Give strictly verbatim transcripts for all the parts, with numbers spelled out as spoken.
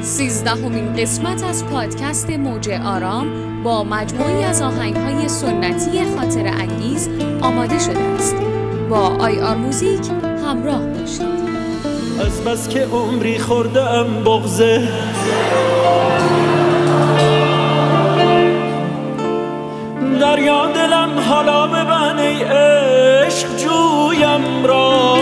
سیزدهمین قسمت از پادکست موج آرام با مجموعی از آهنگ‌های سنتی خاطره انگیز آماده شده است. با آی آر موزیک همراه باشید. از بس که عمری خوردم بغضه، دریا دلم حالا ببن ای عشق جویم را،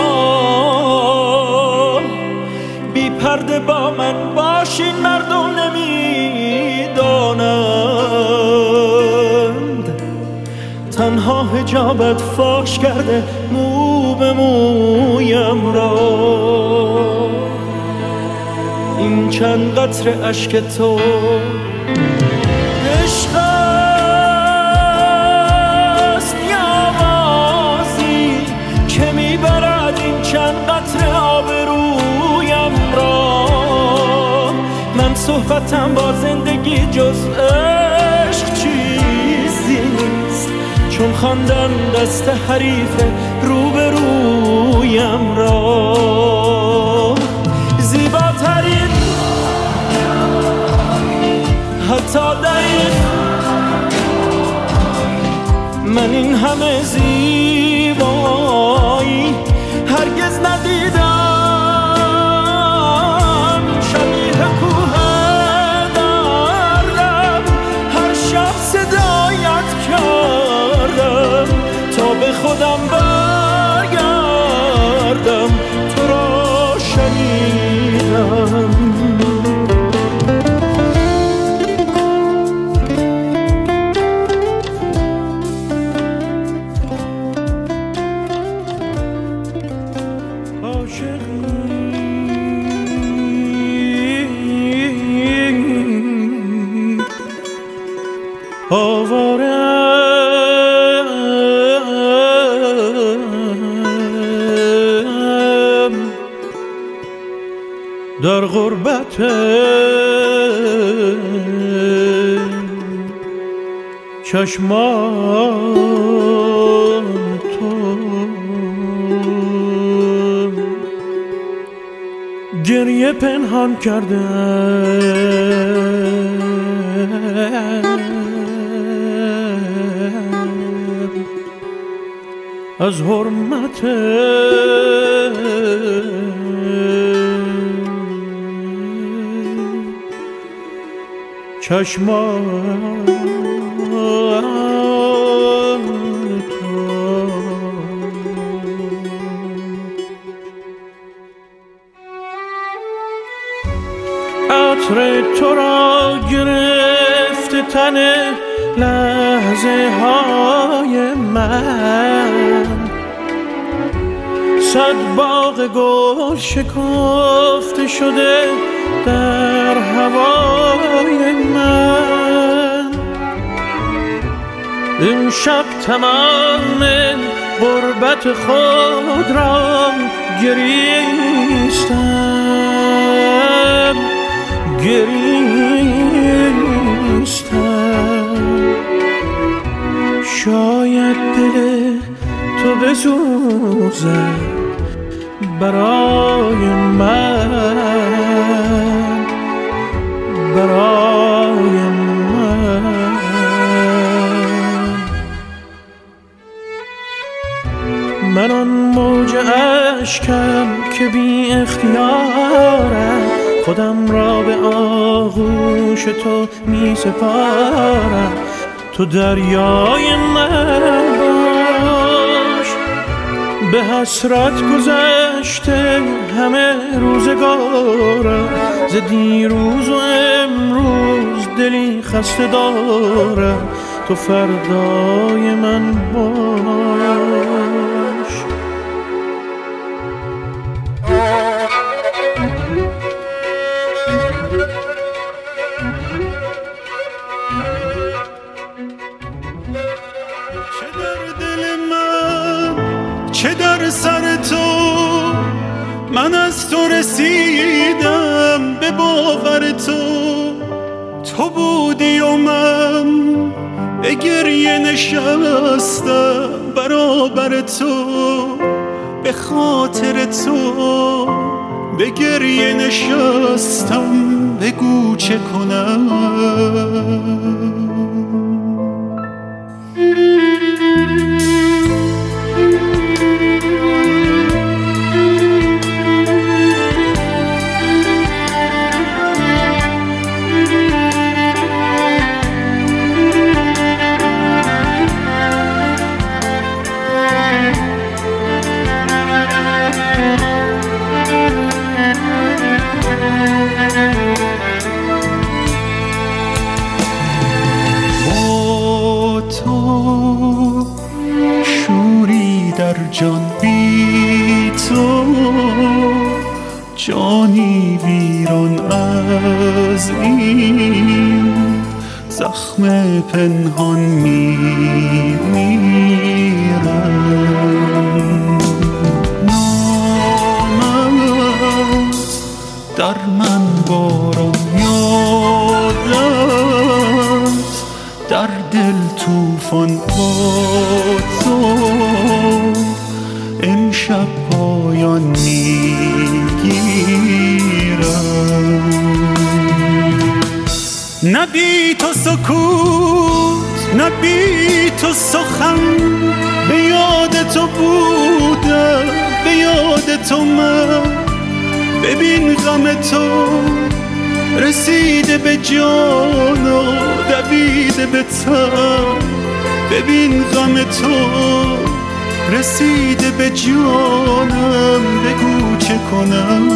بی پرده با من باشین مردم نمیدانند، تنها حجابت فاش کرده مو به مویم را. این چند قطره اشک تو عشق است یا بازی که میبرد این چند قطره آبرویم را. من صحبتم با زندگی جز عشق چیزی نیست، چون خواندم دست حریف روبرویم را. زیباترین حتی دقیق من این همه زیبایی هرگز ندیدم. شبیه کوه دردم هر شب صدایت کردم تا به خودم برگردم، تو را شنیدم. آوارم در غربت چشمان تو، گریه پنهان کردم از حرمت چشمان تو. عطر تو را گرفت تن لحظه های من، صد باغ گل شکافته شده در هوای من. این شب تمام غربت خود را گریستم گریستم. شاید دل تو بسوزد برای من، برای من. من آن موج اشکم که بی اختیارم، خودم را به آغوش تو می سپارم. تو دریای من باش، به حسرت گذشته همه روزگارم. ز دیروز و امروز دلی خسته دارم، تو فردای من باش. چه در سر تو من از تو رسیدم به باور تو، تو بودی و من به گریه نشستم برابر تو، به خاطر تو به گریه نشستم بگو چه کنم. جان بی تو جانی ویران از این زخم پنهان میمیرم. نامت در من باران یادت در دل توفان با تو امشب پایان میگیرم. نه بی تو سکوت نه بی تو سخن، به یاد تو بودم به یاد تو من. ببین غم تو رسیده به جان و دویده به تن. ببین غم تو رسیده به جانم بگو چه کنم.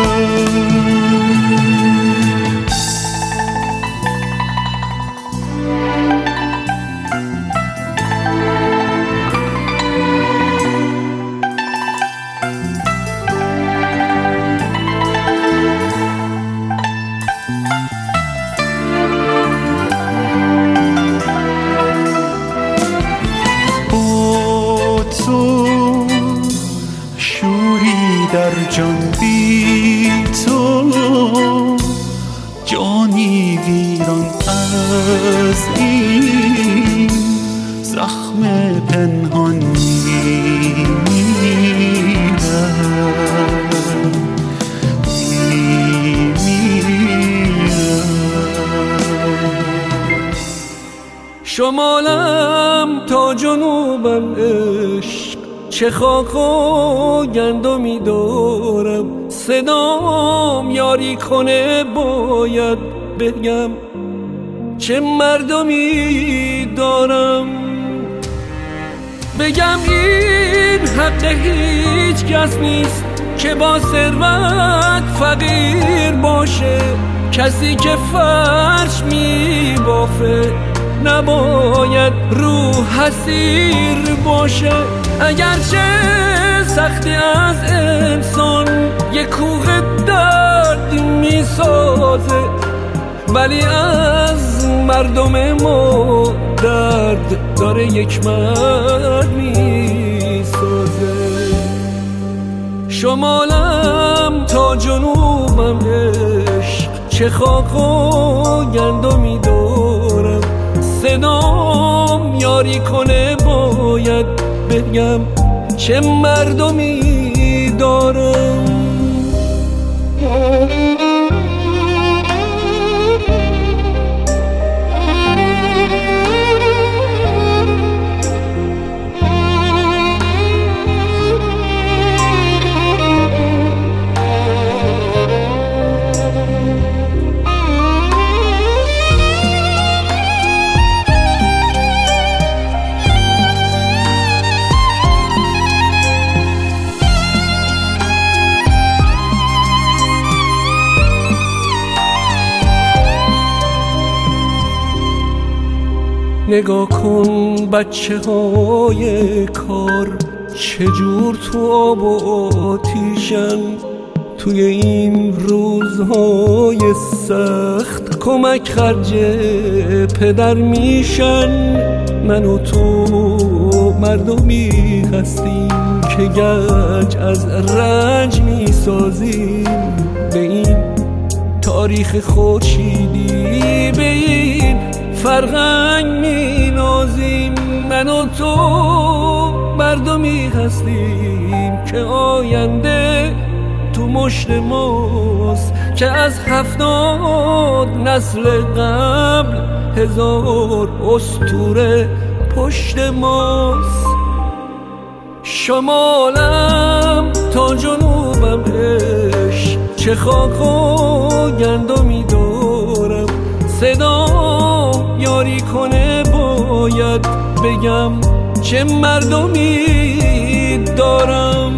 در جان بی تو جانی ویران از این زخم پنهان میمیرم. شمالم تا جنوبم عشق، چه خاک و گندمی دارم. صدام یاری کنه باید بگم چه مردمی دارم. بگم این حق هیچ کس نیست که با ثروت فقیر باشه. کسی که فرش می بافه نباید روح حسیر باشه. اگرچه سختی از انسان یک کوه درد می سازه، ولی از مردم ما درد داره یک مرد می سازه. شمالم تا جنوبم عشق، چه خاک و گندمی دارم. صدام یاری کنه باید بگم چه مردمی دارم. نگاه کن بچه های کار چجور تو آب و آتیشن. توی این روزهای سخت کمک خرج پدر میشن. من و تو مردمی هستیم که گنج از رنج میسازیم. به این تاریخ خورشیدی به این فرهنگ می نازیم. من و تو مردمی هستیم که آینده تو تو مشت ماست که از هفتاد نسل قبل هزار اسطوره پشت ماست. شمالم تا جنوبم عشق، چه خاک و گندمی دارم. صدا یاری کنه باید بگم چه مردمی دارم.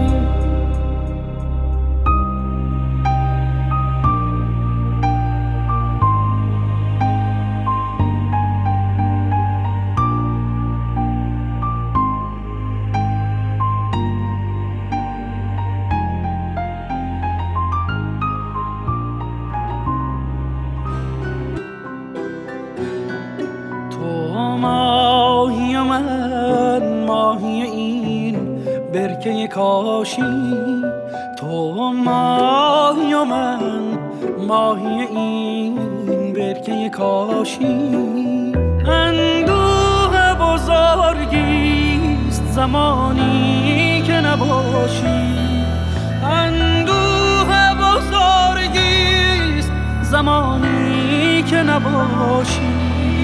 ماهی و من ماهی این برکه کاشی، تو ماهی و من ماهی این برکه کاشی. اندوه بزرگیست زمانی که نباشی، اندوه بزرگیست زمانی که نباشی.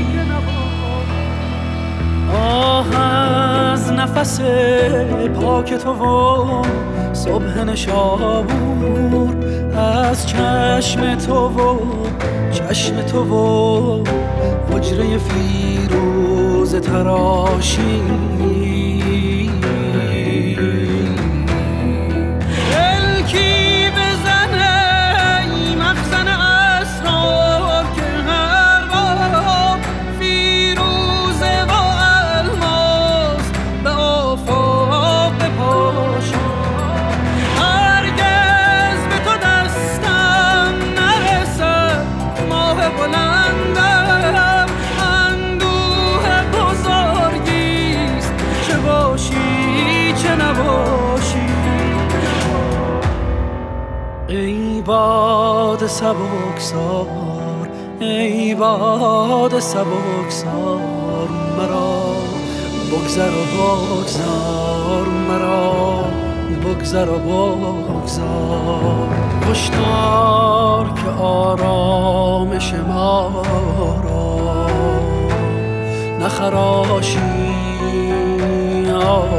آه از نفس پاک تو و صبح نشابور، از چشم تو و چشم تو و حجره فیروز تراشی. الکی بزنه ای مخزن اسرار که هر بار فیروزه و الماس به آفاق بپاشی. هرگز به تو دستم نرسد ماه بلندم، اندوه بزرگیست چه باشی چه نباشی. ای باد سبکسار، ای باد سبکسار، مرا بگذر و بگذار، مرا بگذر و بگذار. هشدار که آرامش ما را نخراشی. آه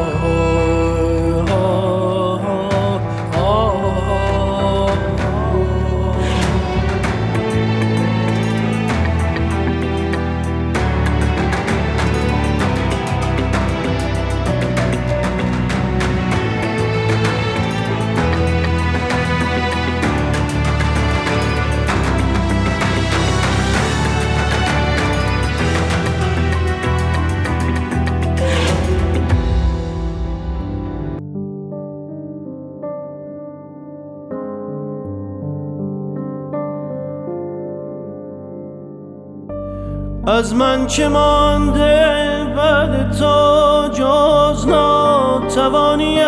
از من چه مانده بعد تو جز ناتوانیم،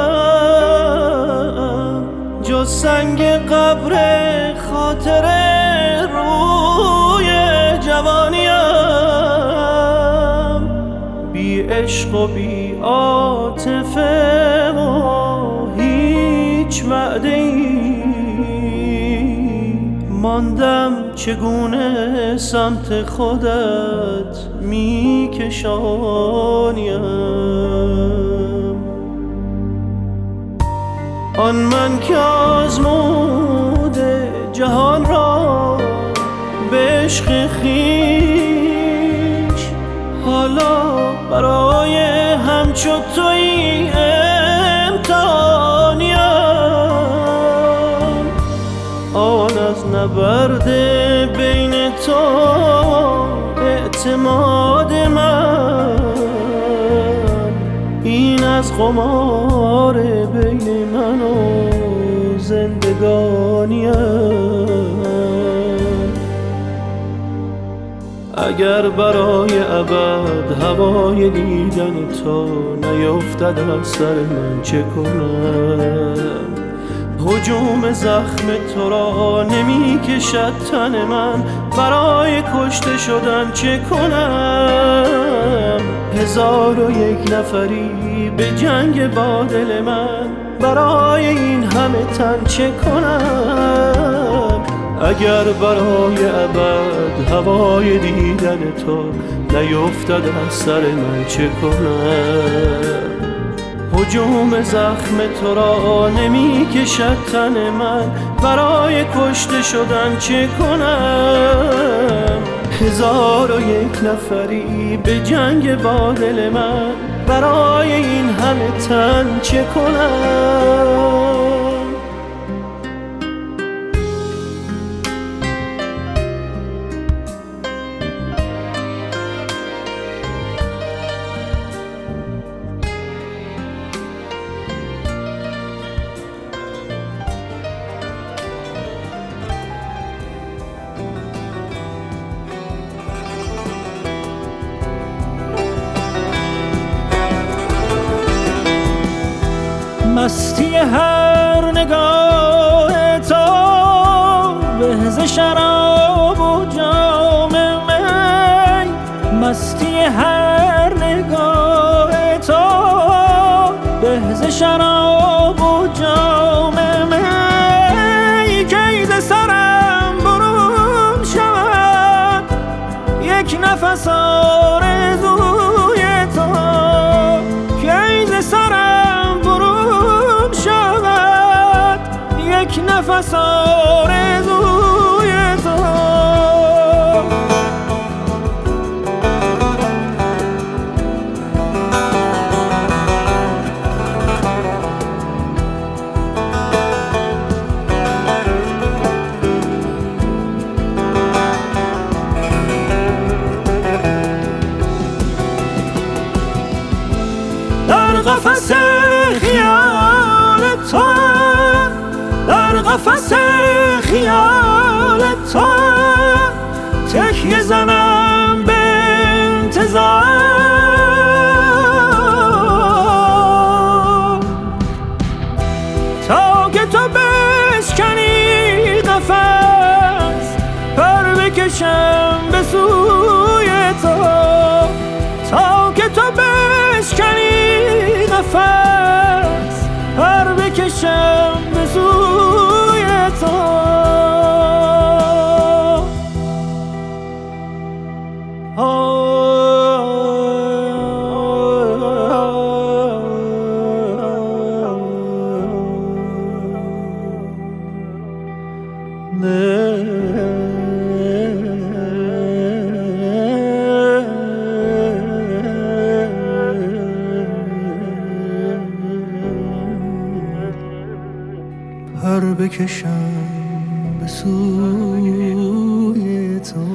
جز سنگ قبر خاطر روی جوانیم. بی عشق و بی عاطفه و هیچ وعده ای ماندم، چگونه سمت خودت میکشانیم. آن من که آزموده جهان را به عشق خویش، حالا برای همچو تویی امتحانیم. آن از نبرد بین تو اعتماد من، این از قمار بین من و زندگانیم. اگر برای ابد هوای دیدن تو نیفتد از سر من چه کنم؟ هجوم زخم تو را نمی کشد تن من، برای کشته شدن چه کنم؟ هزار و یک نفری به جنگ با دل من، برای این همه تن چه کنم؟ اگر برای ابد هوای دیدن تو نیفتد از سر من چه کنم؟ هجوم زخم تو را نمی کشد تن من، برای کشته شدن چه کنم؟ هزار و یک نفری به جنگ با دل من، برای این همه تن چه کنم؟ مستی هر نگاه تو بهز شراب و جام می، مستی هر نگاه تو بهز شراب و جام می، کید سرم برون شود یک نفس آرزوی تو، کید سرم برون شود یک نفس آرزوی تو. در قفس خیال تو، در قفس خیال تو تکیه زنم به انتظار، تا که تو بشکنی قفس پر بکشم به سوی تو، تا که تو بشکنی قفس پر بکشم به سوی تو. پر بکشم به سوی تو.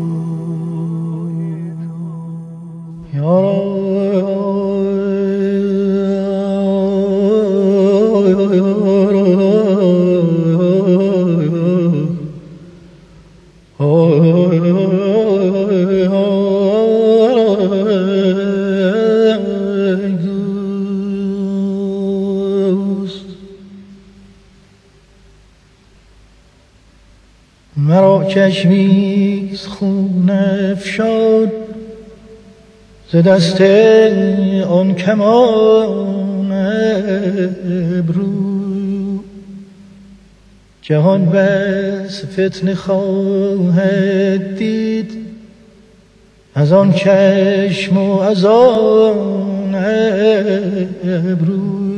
مرا چشمی خون افشاد ز دست آن کمان ابرو، جهان بس فتنه خواهد دید از آن چشم و از آن ابرو،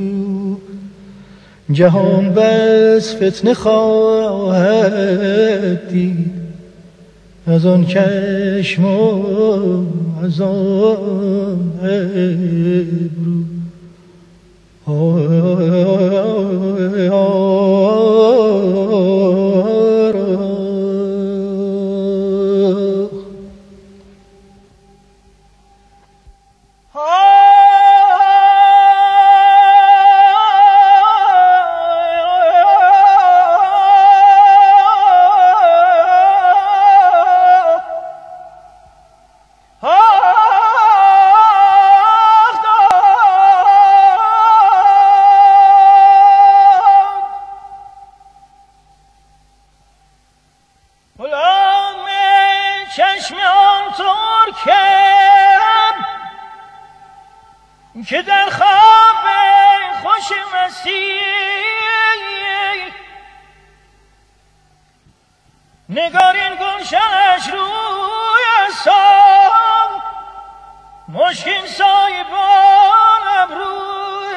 جهان بس فتنه خواهد دید از آن چشم و از آن ابرو. که در خواب خوش مستی نگارین گلشنش روی سام مشکین سایبان ابروی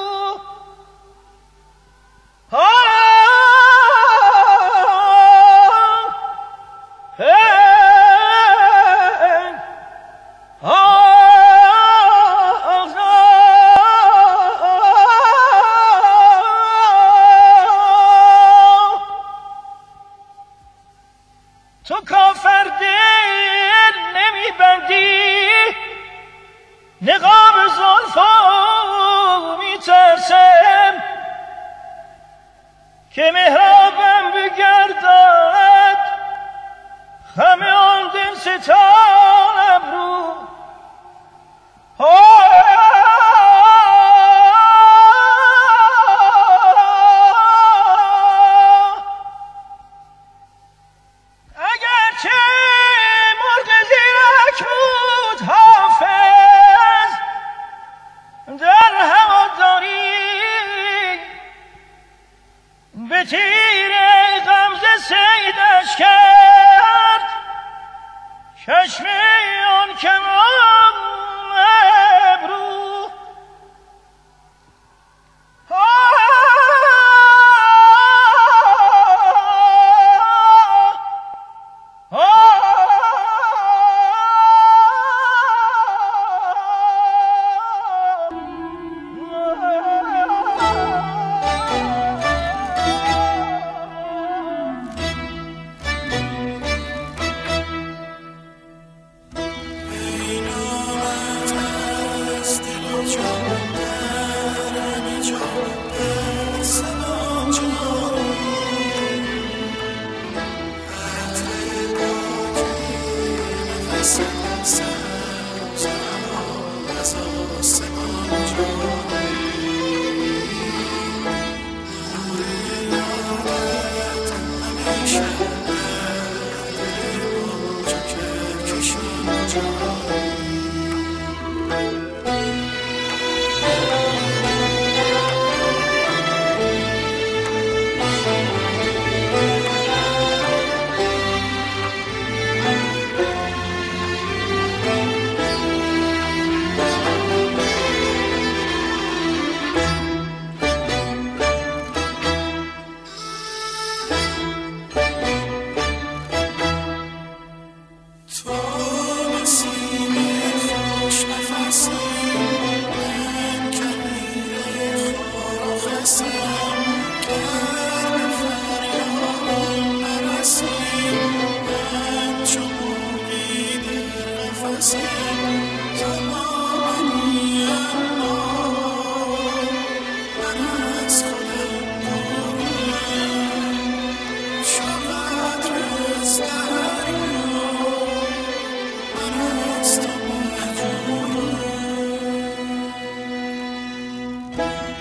تو کافر دل نمیبندی نقاب زلفا میترسم که محرابم بگردد خم آن دل ستان ابرو به تیر غمزه سیدش کرد چشم آن کمان ابرو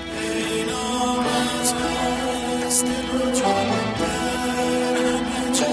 Still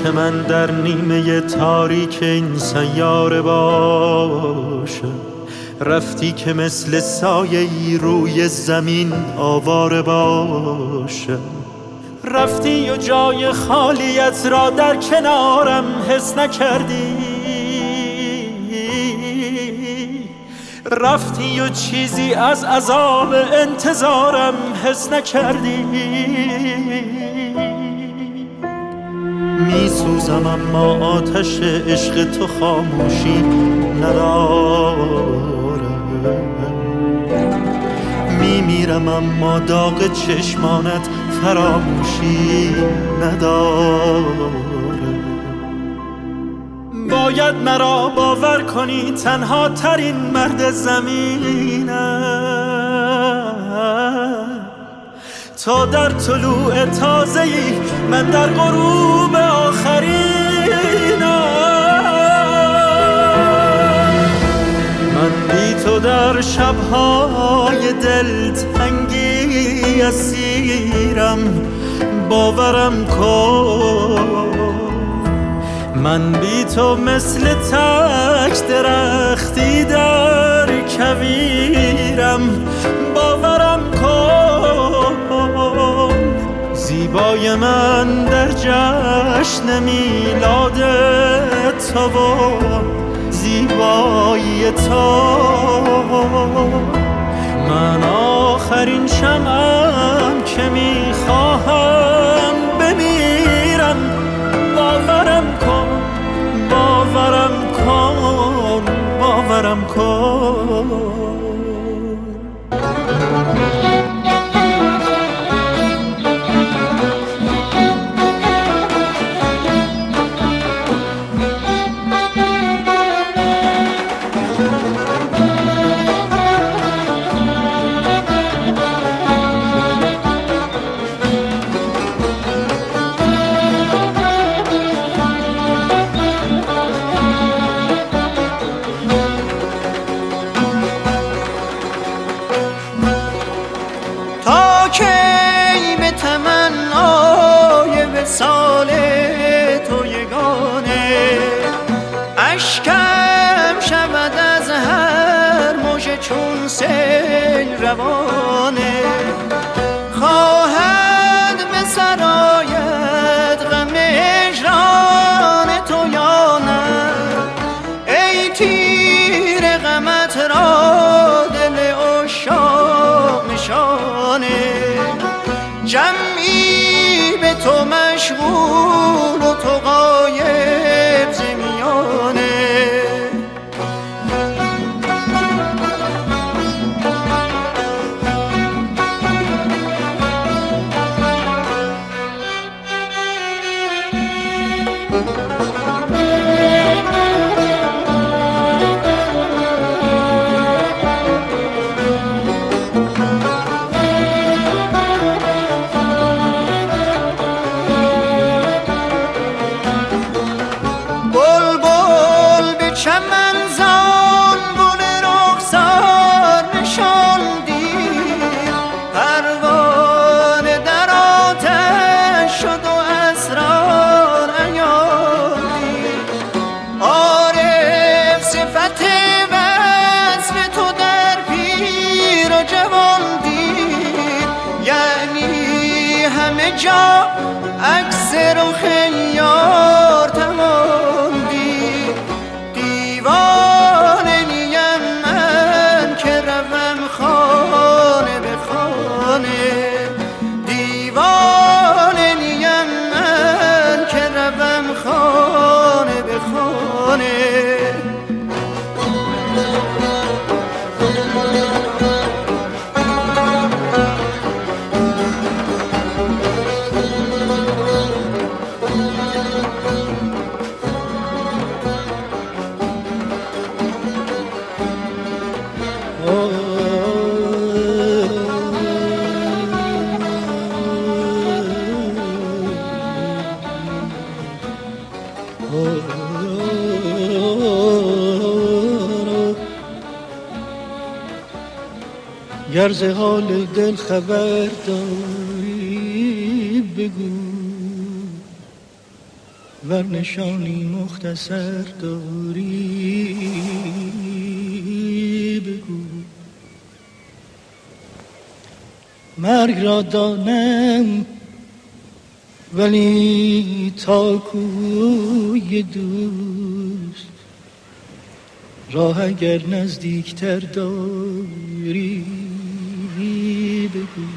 که من در نیمه تاریک این سیاره باشم، رفتی که مثل سایه‌ای روی زمین آواره باشم، رفتی و جای خالیت را در کنارم حس نکردی، رفتی و چیزی از عذاب انتظارم حس نکردی. می سوزم اما آتش عشق تو خاموشی ندارم، می میرم اما داغ چشمانت فراموشی ندارم. باید مرا باور کنی تنها ترین مرد زمینم، تا در طلوع تازه‌ای من در غروب آخرینم. من بی تو در شب‌های دلتنگی اسیرم، باورم کن. من بی تو مثل تک درختی در کویرم، باورم کن. زیبای من در جشن میلاد تو و زیبایی تو، من آخرین شمعم که میخواهم بمیرم. باورم کن، باورم کن، باورم کن. سال تو یگانه اشکم شود از هر موج چون سیل روانه، خواهد به سرایت غم هجران تو یا نه، ای تیر غمت را دل عشاق نشانه. جمعی به تو مشغول و تو غایب ز میانه، جا عکس رخ یار تماندی. دیوانه نیم من که روم خانه به خانه، دیوانه نیم من که روم خانه به خانه. گر ز حال دل خبر داری بگو، ور نشانی مختصر داری بگو. مرگ را دانم ولی تا کوی دوست راه اگر نزدیکتر داری بگو.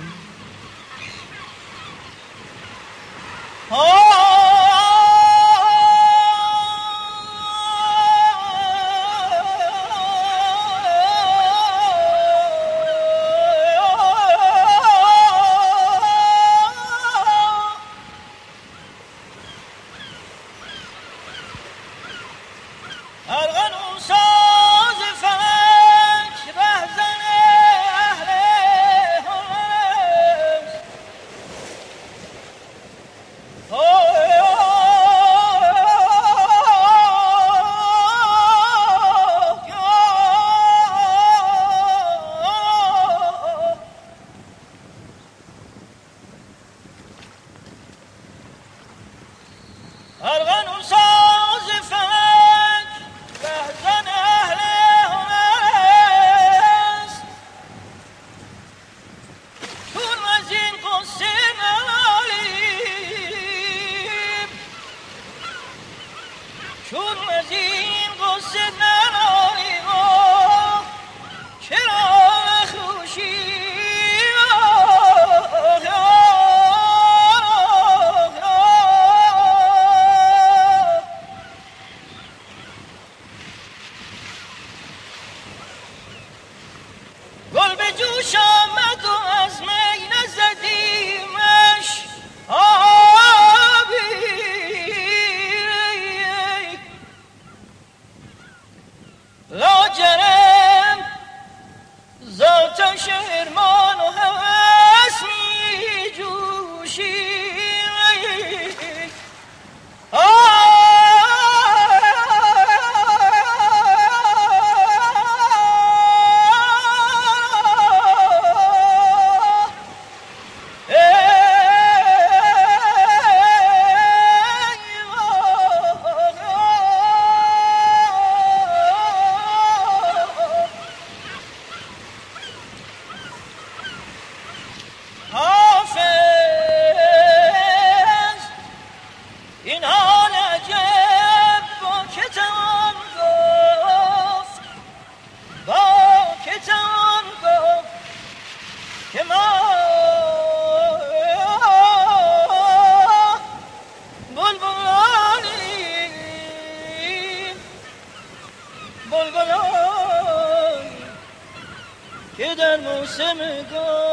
که در موسم گل